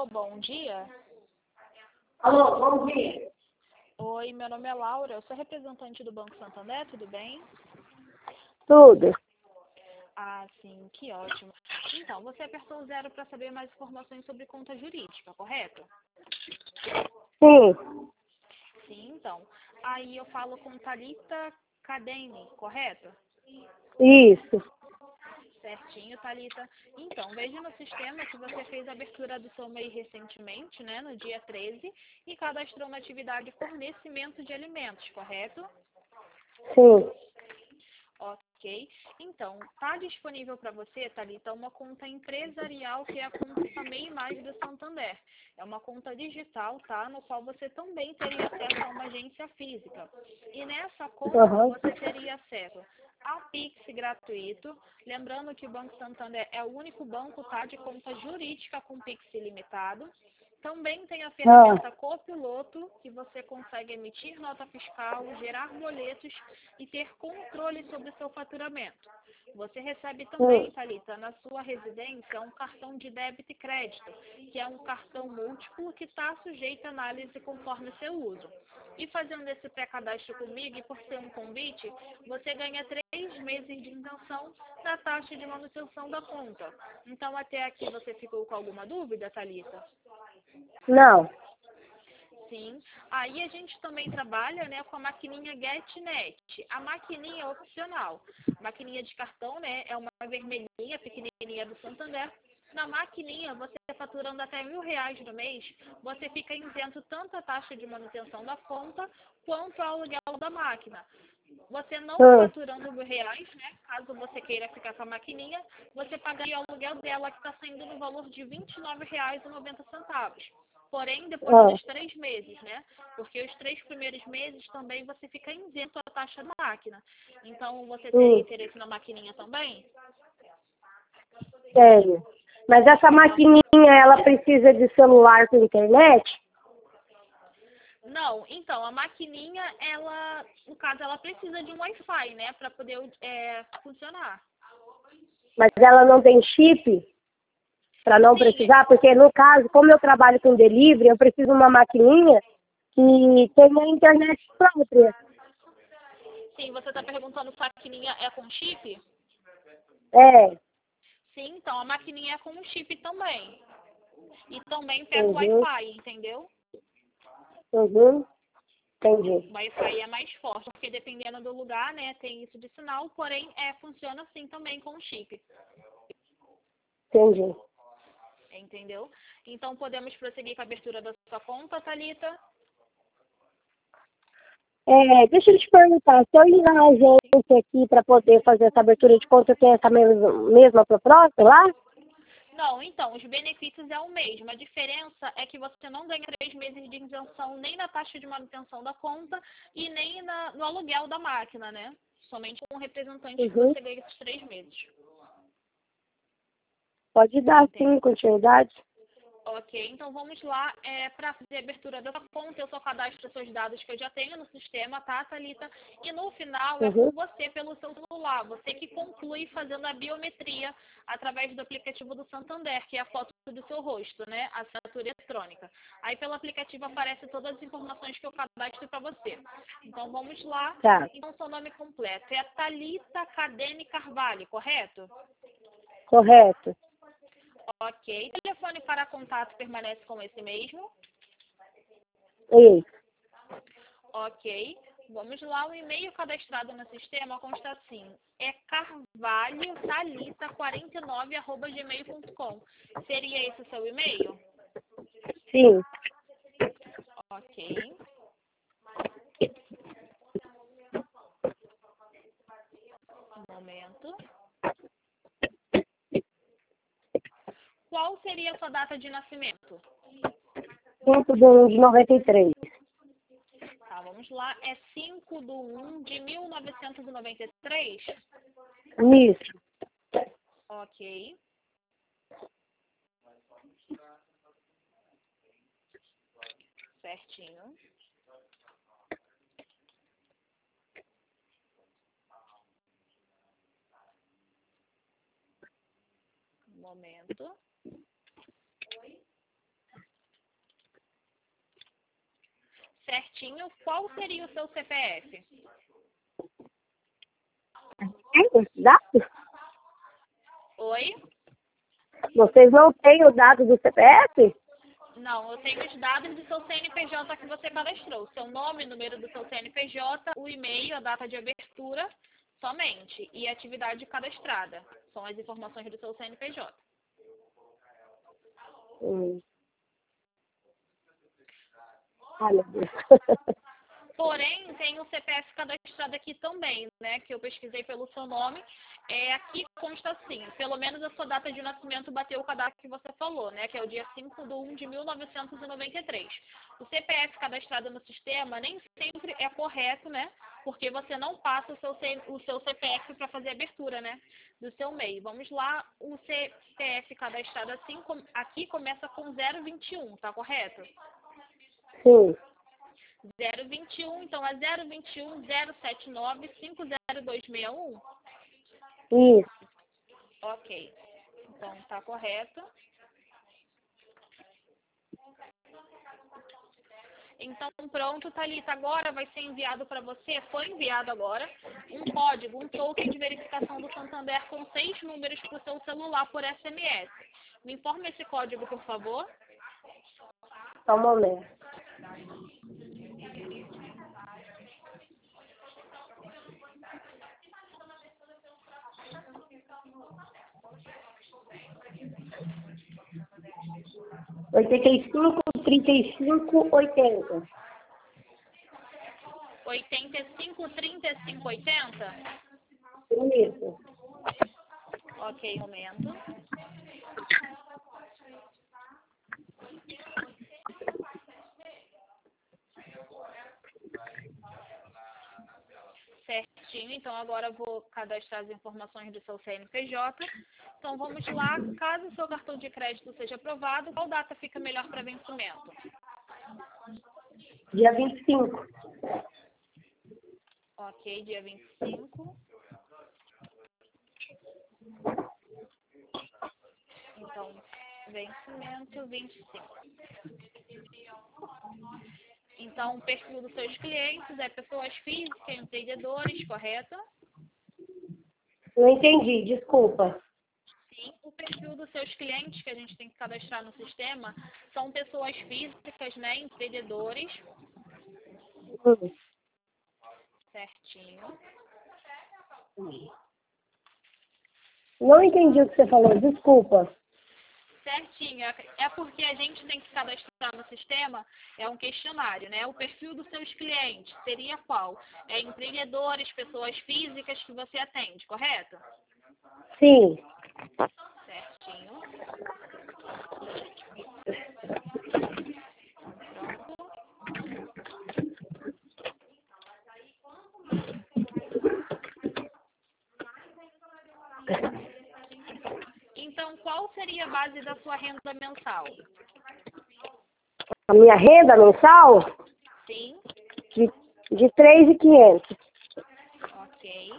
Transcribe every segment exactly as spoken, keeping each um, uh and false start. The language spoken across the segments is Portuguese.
Alô, bom dia. Alô, bom dia. Oi, meu nome é Laura, eu sou representante do Banco Santander, tudo bem? Tudo. Ah, sim, que ótimo. Então, você apertou o zero para saber mais informações sobre conta jurídica, correto? Sim, Sim, então. Aí eu falo com Thalita Cadene, correto? isso. Certinho, Thalita. Então, veja no sistema que você fez a abertura do seu M E I recentemente, né, no dia treze, e cadastrou na atividade fornecimento de alimentos, correto? Sim. Ok. Então, está disponível para você, Thalita, uma conta empresarial que é a conta M E I Mais do Santander. É uma conta digital, tá? No qual você também teria acesso a uma agência física. E nessa conta Aham. você teria acesso a Pix gratuito. Lembrando que o Banco Santander é o único banco, tá, de conta jurídica com Pix ilimitado. Também tem a ferramenta Ah, Copiloto, que você consegue emitir nota fiscal, gerar boletos e ter controle sobre o seu faturamento. Você recebe também, hum, Thalita, na sua residência, um cartão de débito e crédito, que é um cartão múltiplo que está sujeito à análise conforme o seu uso. E fazendo esse pré-cadastro comigo, e por ser um convite, você ganha três meses de isenção na taxa de manutenção da conta. Então, até aqui você ficou com alguma dúvida, Thalita? não. Sim. Aí a gente também trabalha, né, com a maquininha GetNet. A maquininha é opcional. Maquininha de cartão, né, é uma vermelhinha, pequenininha do Santander. Na maquininha, você faturando até mil reais no mês, você fica isento tanto a taxa de manutenção da conta quanto ao aluguel da máquina. Você não Hum, faturando mil reais, né, caso você queira ficar com a maquininha, você pagaria o aluguel dela, que está saindo no valor de vinte e nove reais e noventa centavos. Porém, depois ah, dos três meses, né? Porque os três primeiros meses também você fica isento a taxa da máquina. Então, você teria hum, interesse na maquininha também? sério. Mas essa maquininha, ela precisa de celular com internet? Não, então, a maquininha, ela, no caso, ela precisa de um Wi-Fi, né? Para poder é, funcionar. Mas ela não tem chip? Para não Sim, precisar? Porque, no caso, como eu trabalho com delivery, eu preciso de uma maquininha que tenha internet própria. sim, você está perguntando se a maquininha é com chip? É. Sim, então, a maquininha é com chip também. E também pega o Uhum, Wi-Fi, entendeu? uhum, entendi, O Wi-Fi é mais forte, porque dependendo do lugar, né, tem isso de sinal, porém, é, funciona assim também com chip, entendi. entendeu? Então, podemos prosseguir com a abertura da sua conta, Thalita? É, deixa eu te perguntar, se eu ir na agência aqui para poder fazer essa abertura de conta, tem essa mesma, mesma proposta lá? Não, então, os benefícios é o mesmo. A diferença é que você não ganha três meses de isenção nem na taxa de manutenção da conta e nem na, no aluguel da máquina, né? Somente com o representante que Uhum. você ganha esses três meses. Pode dar, Entende? sim, continuidade. Ok, então vamos lá. É, para fazer a abertura dessa conta, eu só cadastro os seus dados que eu já tenho no sistema, tá, Thalita? E no final é Uhum. com você pelo seu celular. Você que conclui fazendo a biometria através do aplicativo do Santander, que é a foto do seu rosto, né? A assinatura eletrônica. Aí pelo aplicativo aparecem todas as informações que eu cadastro para você. Então vamos lá. Tá, Então seu nome completo é Thalita Cadene Carvalho, correto? correto. Ok. Telefone para contato permanece com esse mesmo? Isso. Ok. Vamos lá, o e-mail cadastrado no sistema consta assim, é carvalho thalita quarenta e nove arroba gmail ponto com. Seria esse o seu e-mail? Sim. Ok. Um momento. Qual seria a sua data de nascimento? cinco de um de noventa e três. Tá, vamos lá. É cinco de um de mil novecentos e noventa e três? Isso. Ok. Certinho. Um momento. Certinho. Qual seria o seu C P F? Tem dados? Oi? Vocês não têm o dado do C P F? Não, eu tenho os dados do seu C N P J que você cadastrou. Seu nome, número do seu C N P J, o e-mail, a data de abertura, somente. E a atividade cadastrada. São as informações do seu C N P J. Hum. Ai, meu Deus. Porém, tem o C P F cadastrado aqui também, né? Que eu pesquisei pelo seu nome. É, aqui consta assim, pelo menos a sua data de nascimento bateu o cadastro que você falou, né? Que é o dia cinco de um de mil novecentos e noventa e três. O C P F cadastrado no sistema nem sempre é correto, né? Porque você não passa o seu, C- o seu C P F para fazer a abertura, né? Do seu M E I. Vamos lá, o C P F cadastrado assim, com- aqui começa com zero vinte e um, tá correto? Sim. zero vinte e um, então é zero vinte e um, zero setenta e nove, cinquenta dois sessenta e um? Isso. Ok. Então tá correto. Então pronto, Thalita. Agora vai ser enviado para você, foi enviado agora, um código, um token de verificação do Santander com seis números para o seu celular por S M S. Me informe esse código, por favor. Só um momento. oitenta e cinco, trinta e cinco, oitenta. oitenta e cinco, trinta e cinco, oitenta? Isso. Ok, um momento. Certinho, então agora eu vou cadastrar as informações do seu C N P J. Então vamos lá, caso o seu cartão de crédito seja aprovado, qual data fica melhor para vencimento? Dia vinte e cinco. Ok, dia vinte e cinco. Então, vencimento vinte e cinco. Então, o perfil dos seus clientes é pessoas físicas, empreendedores, correto? Não entendi, desculpa. Sim, o perfil dos seus clientes que a gente tem que cadastrar no sistema são pessoas físicas, né, empreendedores, Hum. certinho. Não entendi o que você falou, desculpa. Certinho, é é porque a gente tem que cadastrar no sistema, é um questionário, né? O perfil dos seus clientes seria qual? É empreendedores, pessoas físicas que você atende, correto? Sim. Certinho. Então, qual seria a base da sua renda mensal? A minha renda mensal Sim, de, de três mil e quinhentos. ok.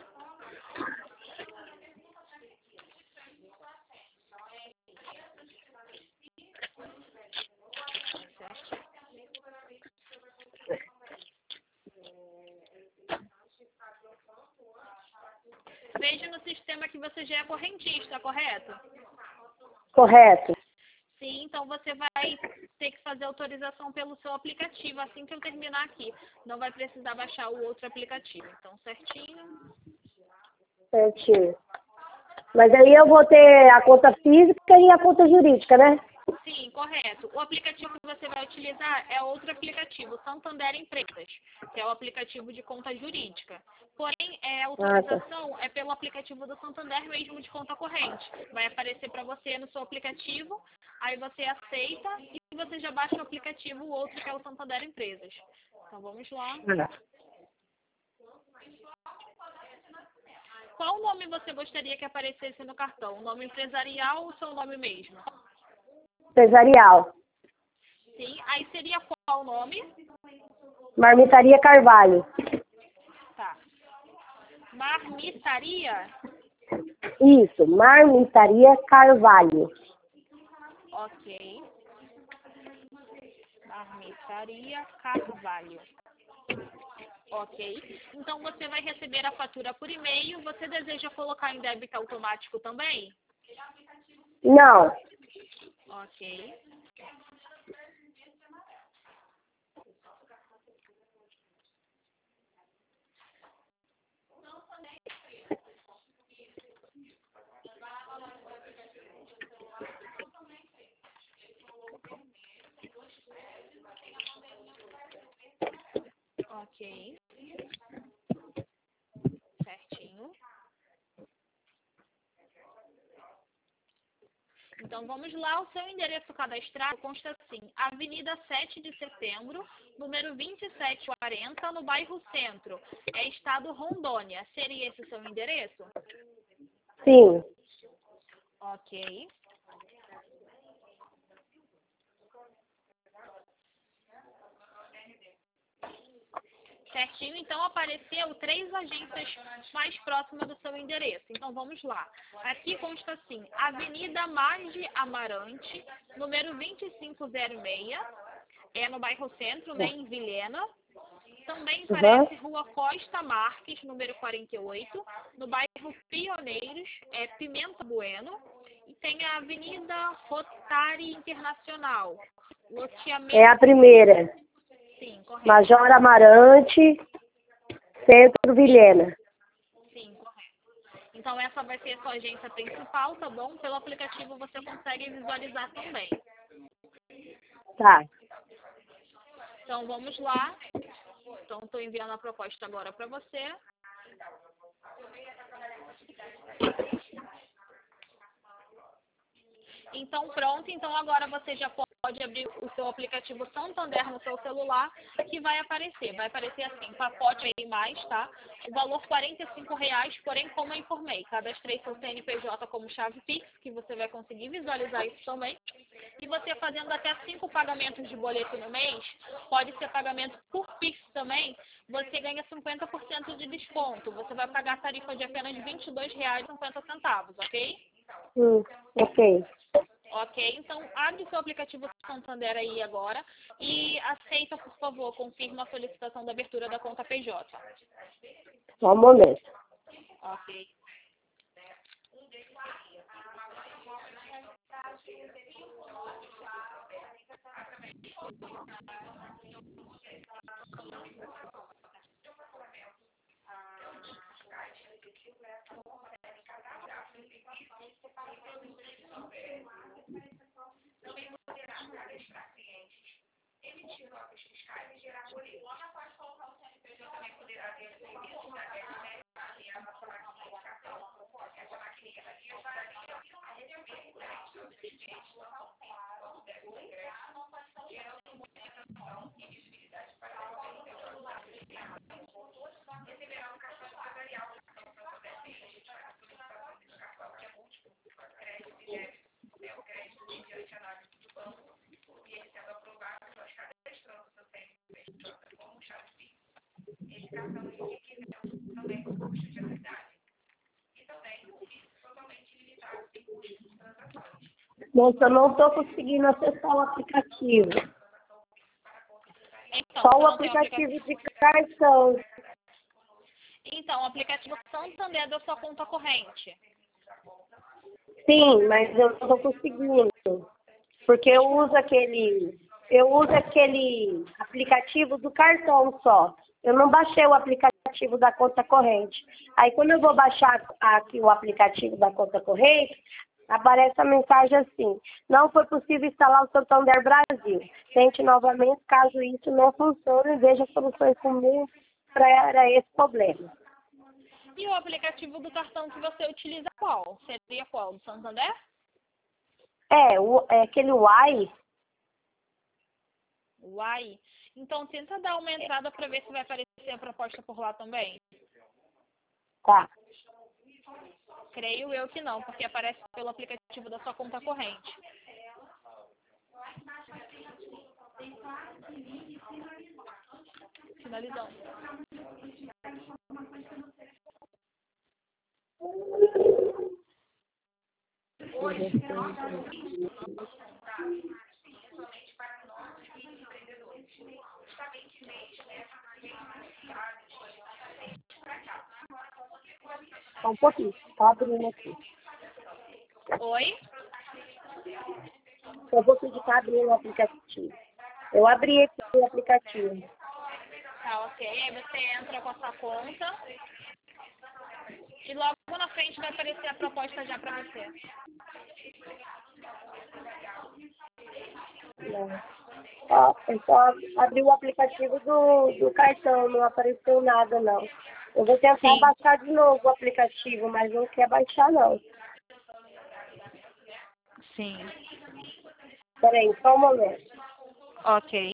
Veja no sistema que você já é correntista, correto? Correto. Sim, então você vai ter que fazer autorização pelo seu aplicativo assim que eu terminar aqui. Não vai precisar baixar o outro aplicativo. Então, certinho. Certinho. Mas aí eu vou ter a conta física e a conta jurídica, né? Sim, correto. O aplicativo que você vai utilizar é outro aplicativo, Santander Empresas, que é o aplicativo de conta jurídica. Porém, é, a autorização é pelo aplicativo do Santander mesmo de conta corrente. Vai aparecer para você no seu aplicativo, aí você aceita e você já baixa o aplicativo, o outro que é o Santander Empresas. Então, vamos lá. Qual nome você gostaria que aparecesse no cartão? O nome empresarial ou o seu nome mesmo? Empresarial. Sim, aí seria qual o nome? Marmitaria Carvalho. Tá. Marmitaria? Isso, Marmitaria Carvalho. Ok. Marmitaria Carvalho. Ok. Então, você vai receber a fatura por e-mail. Você deseja colocar em débito automático também? Não. Ok. Ok. Certinho. Então, vamos lá. O seu endereço cadastrado consta assim: Avenida sete de Setembro, número vinte e sete quarenta, no bairro Centro. É estado Rondônia. Seria esse o seu endereço? Sim. Ok. Certinho, então apareceu três agências mais próximas do seu endereço. Então vamos lá. Aqui consta assim: Avenida Marge Amarante, número vinte e cinco zero seis, é no bairro Centro, né, em Vilhena. Também aparece Uhum. Rua Costa Marques, número quarenta e oito, no bairro Pioneiros, é Pimenta Bueno. E tem a Avenida Rotary Internacional, loteamento... É a primeira. Sim, correto. Major Amarante, Centro Vilhena. Sim, correto. Então essa vai ser a sua agência principal, tá bom? Pelo aplicativo você consegue visualizar também. Tá. Então vamos lá. Então estou enviando a proposta agora para você. Então pronto, então agora você já pode abrir o seu aplicativo Santander no seu celular, que vai aparecer. Vai aparecer assim, pacote aí mais, tá? O valor quarenta e cinco reais, porém, como eu informei, cadastrei seu C N P J como chave Pix, que você vai conseguir visualizar isso também. E você fazendo até cinco pagamentos de boleto no mês, pode ser pagamento por Pix também, você ganha cinquenta por cento de desconto. Você vai pagar a tarifa de apenas vinte e dois reais e cinquenta centavos, ok? Hum, ok. Ok, então abre seu aplicativo Santander aí agora e aceita, por favor, confirma a solicitação da abertura da conta P J. Só um momento. Ok. Moça, eu não estou conseguindo acessar o aplicativo. Então, Só você o não tem o aplicativo aplicativo. de cartão. Então, o aplicativo Santander é da sua conta corrente. Sim, mas eu não estou conseguindo. Porque eu uso aquele. Eu uso aquele aplicativo do cartão só. Eu não baixei o aplicativo da conta corrente. Aí quando eu vou baixar aqui o aplicativo da conta corrente, aparece a mensagem assim: não foi possível instalar o Santander Brasil. Tente novamente, caso isso não funcione, veja soluções comuns para esse problema. E o aplicativo do cartão que você utiliza qual? Seria qual? Do Santander? É, o, é aquele Y. Uai. Então, tenta dar uma entrada para ver se vai aparecer a proposta por lá também. Tá. Creio eu que não, porque aparece pelo aplicativo da sua conta corrente. Finalizando. Hoje, Só um pouquinho. Tá abrindo aqui. Oi? Eu vou pedir para abrir o aplicativo. Eu abri aqui o aplicativo. Tá, ok. Aí você entra com a sua conta. E logo na frente vai aparecer a proposta já para você. Não. Ó, eu só abri o aplicativo do, do cartão, não apareceu nada, não. Eu vou tentar Sim. baixar de novo o aplicativo, mas não quer baixar, não. Sim. Peraí, só um momento. Ok.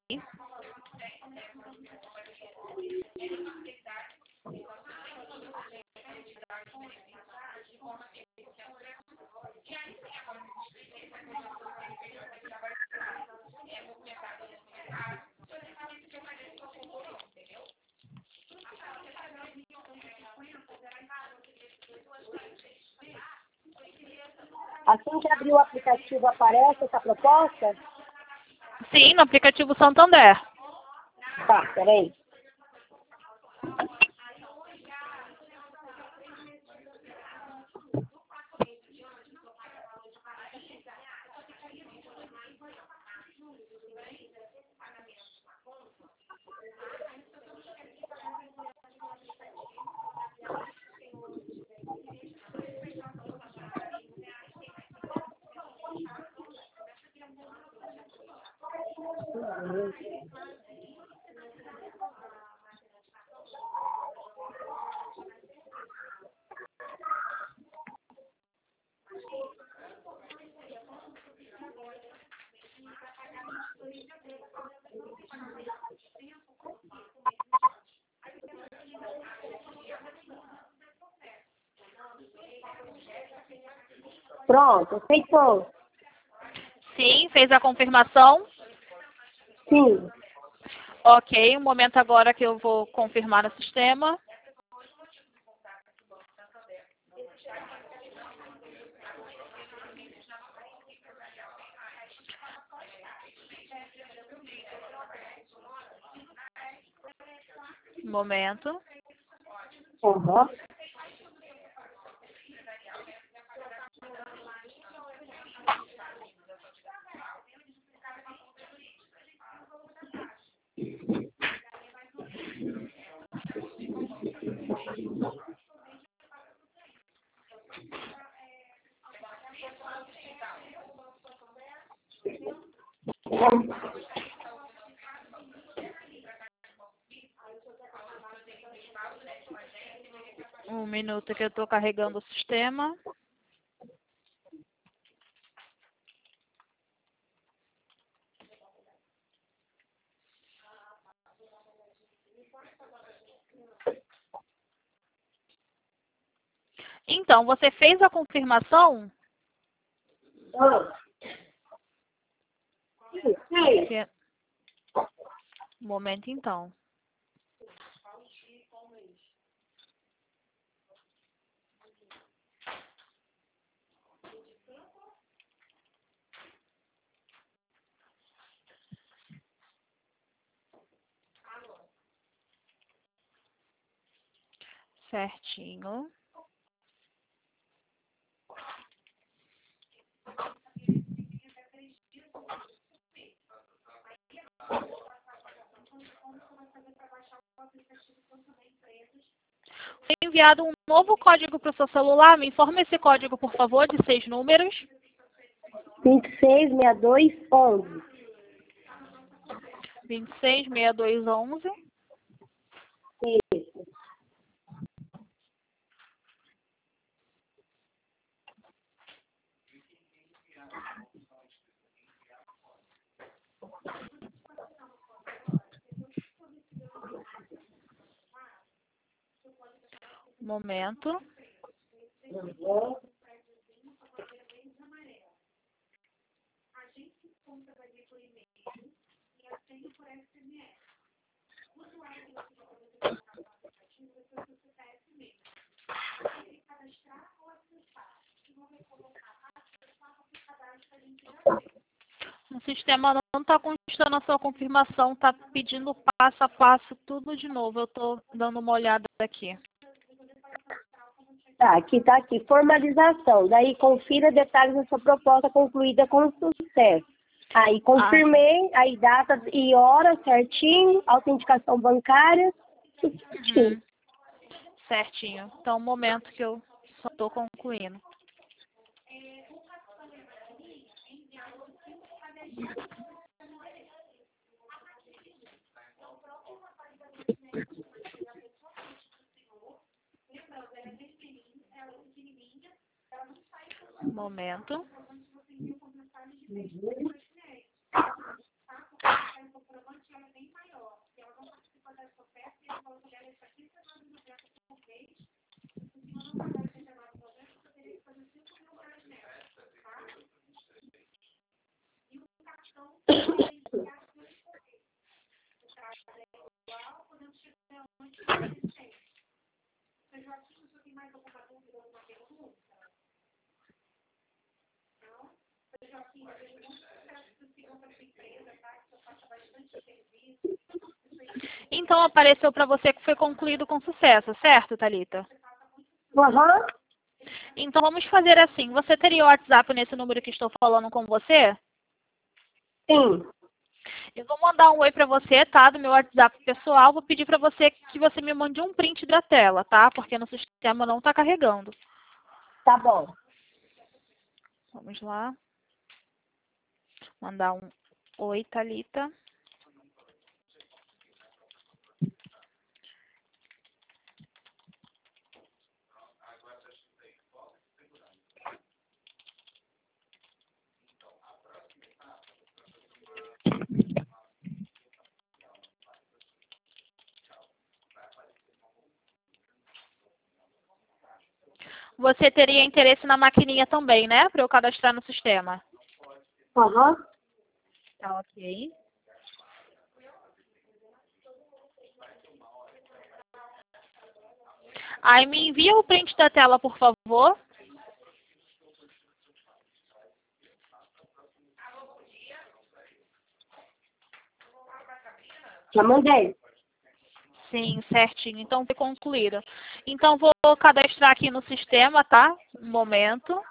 Assim que abrir o aplicativo, aparece essa proposta? Sim, no aplicativo Santander. Tá, peraí. Pronto, aceitou. Sim, fez a confirmação. Sim. Ok, um momento agora que eu vou confirmar no sistema. Um momento. Uhum. Um minuto que eu estou carregando o sistema. Então, você fez a confirmação? Ah. Sim, sim. Que- Um momento, então. Certinho. Foi enviado um novo código para o seu celular. Me informa esse código, por favor, de seis números. vinte e seis, sessenta e dois, onze. vinte e seis, sessenta e dois, onze. Isso. Momento. Uhum. O sistema não está constando a sua confirmação, está pedindo passo a passo tudo de novo. Eu estou dando uma olhada aqui. Tá, aqui tá aqui, formalização. Daí confira detalhes da sua proposta concluída com sucesso. Aí confirmei, aí data e hora certinho, autenticação bancária, tudo certinho. Uhum. Certinho. Então, um momento que eu só estou concluindo. Um momento. Então, apareceu para você que foi concluído com sucesso, certo, Thalita? Aham. Então, vamos fazer assim. Você teria o WhatsApp nesse número que estou falando com você? Sim. Eu vou mandar um oi para você, tá? Do meu WhatsApp pessoal. Vou pedir para você que você me mande um print da tela, tá? Porque no sistema não está carregando. Tá bom. Vamos lá. Mandar um oi, Thalita. Você teria interesse na maquininha também, né? Para eu cadastrar no sistema. Aham. Tá, ok. Aí me envia o print da tela, por favor. Já mandei. Sim, certinho. Então, foi concluído. Então, vou cadastrar aqui no sistema, tá? Um momento.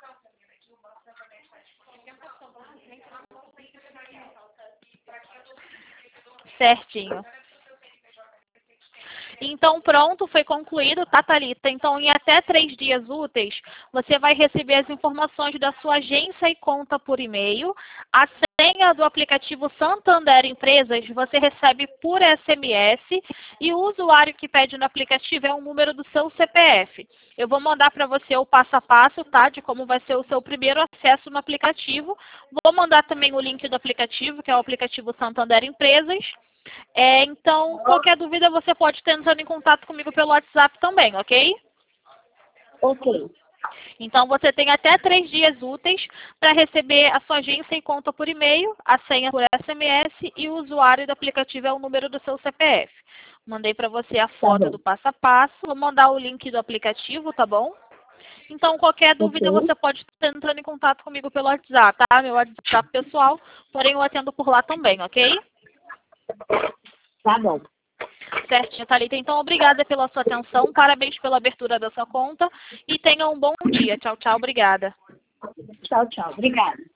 Certinho. Então, pronto, foi concluído, tá, Thalita? Então, em até três dias úteis, você vai receber as informações da sua agência e conta por e-mail. A senha do aplicativo Santander Empresas você recebe por S M S e o usuário que pede no aplicativo é o número do seu C P F. Eu vou mandar para você o passo a passo, tá, de como vai ser o seu primeiro acesso no aplicativo. Vou mandar também o link do aplicativo, que é o aplicativo Santander Empresas. É, então, qualquer dúvida você pode estar entrando em contato comigo pelo WhatsApp também, ok? Ok. Então, você tem até três dias úteis para receber a sua agência e conta por e-mail, a senha por S M S e o usuário do aplicativo é o número do seu C P F. Mandei para você a foto Tá do passo a passo, vou mandar o link do aplicativo, tá bom? Então, qualquer dúvida Ok. você pode estar entrando em contato comigo pelo WhatsApp, tá? Meu WhatsApp pessoal, porém eu atendo por lá também, ok? Tá bom. Certinho, Thalita. Então, obrigada pela sua atenção. Parabéns pela abertura da sua conta. E tenha um bom dia. Tchau, tchau. Obrigada. Tchau, tchau. Obrigada.